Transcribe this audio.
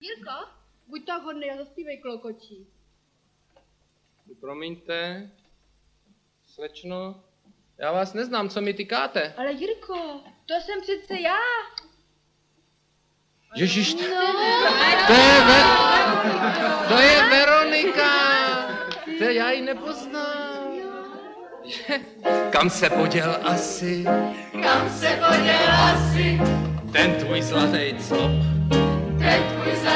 Jirko, buď tak hodnej a zaspívej klokočí. Promiňte, slečno, já vás neznám, co mi tykáte? Ale Jirko, to jsem přece já. Ježiš, No. to je Veronika, já ji nepoznám. Kam se poděl asi? Kam se poděl asi Ten tvůj zlatý clop. ten tvůj